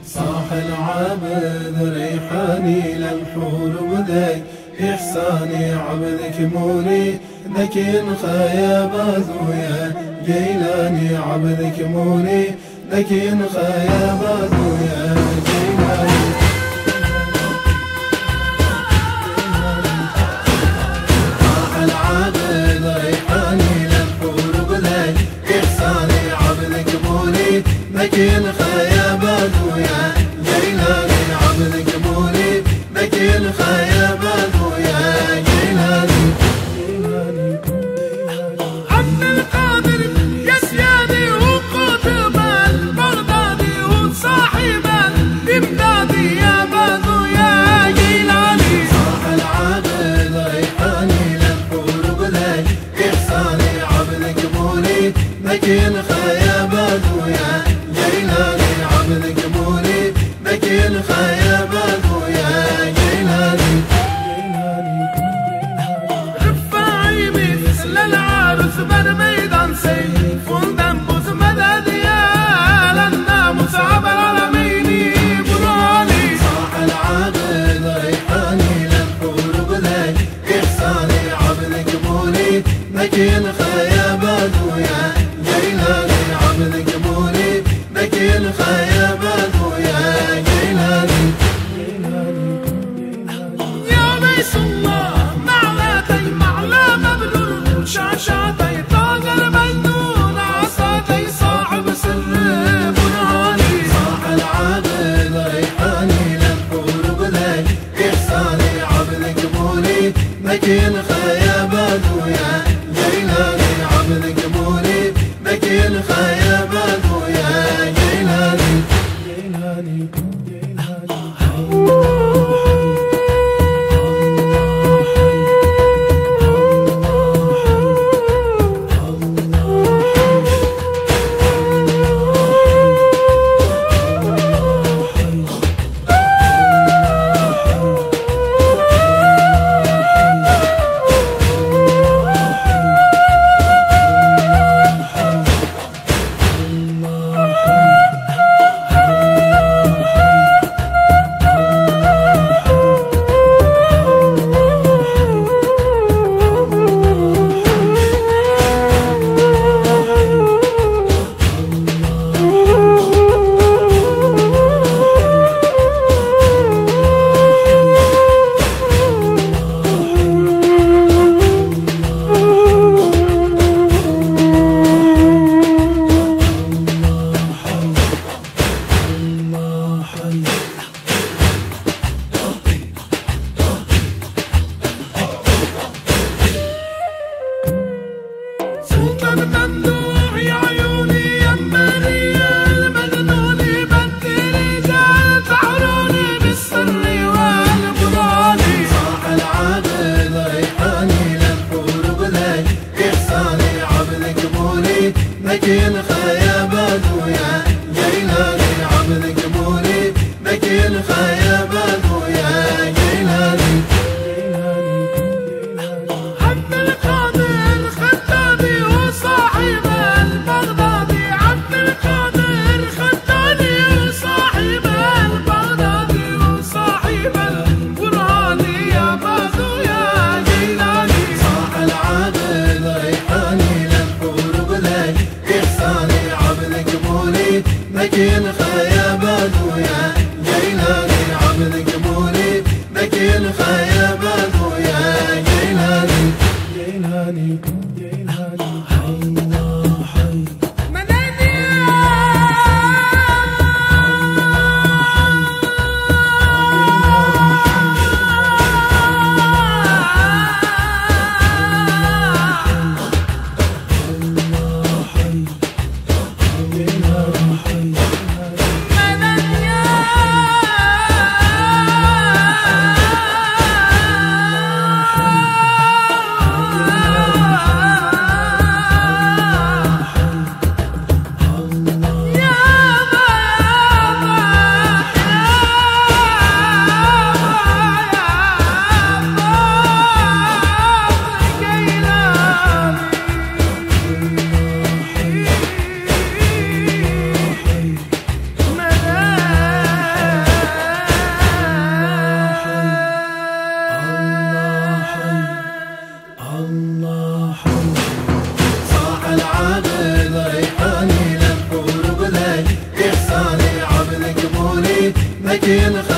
صاح العابد ريحاني للحور بذي إحساني عبدك مولي ذكي خيا باذويا جيلاني عبدك مولي ذكي خيا باذويا جيلاني صاح العابد ريحاني للحور بذي إحساني عبدك مولي ذكي خيا باذويا جيلاني عبدك مولي ذكي خيا باذويا جيلاني عبد القادر يا سيادي وقطب البغدادي وصاحب الامدادي يا باذويا جيلاني صاح العابد ريحاني للحور بذي إحساني عبدك مولي ذكي خيا باذويا جيلاني عبدك مولي ذكي خيا باذويا جيلاني رفاعي مثل العارس بالميدان سيف دنبوس مدد يا للناموس عبر العالمين برهاني صاح العابد ريحاني للحور بذي إحساني عبدك مولي ذكي خيا باذويا جيلاني عبدك مولي ذكي خيا باذويا جيلاني يا بيس الله معلاتي معلا مبلول شاشاتي طاق المجنون عصاتي صاحب سر برهاني صاح العابد ريحاني للحور بذي إحساني عبدك مولي ذكي خيا باذويا جيلاني عبدك مولي ذكي خيا باذويا جيلاني سلطان ممنوع يا عيوني يا مريا المجنوني بدري جال تحروني بالسر والبرهاني صاح العابد ريحاني للحور بذي إحساني عبدك مولي ذكي خيا باذويا جيلاني عبدك مولي ذكي خيا باذويا جيلاني عبد القادر خدادي وصاحب البغدادي عبد القادر خدادي وصاحب البغدادي وصاحب البرهاني يا باذويا جيلاني صاح العابد ريحاني للحور بذي إحساني عبدك مولي ذكي خيا باذويا جيلاني عبدك مولي ذكي خيا باذويا جيلاني مكين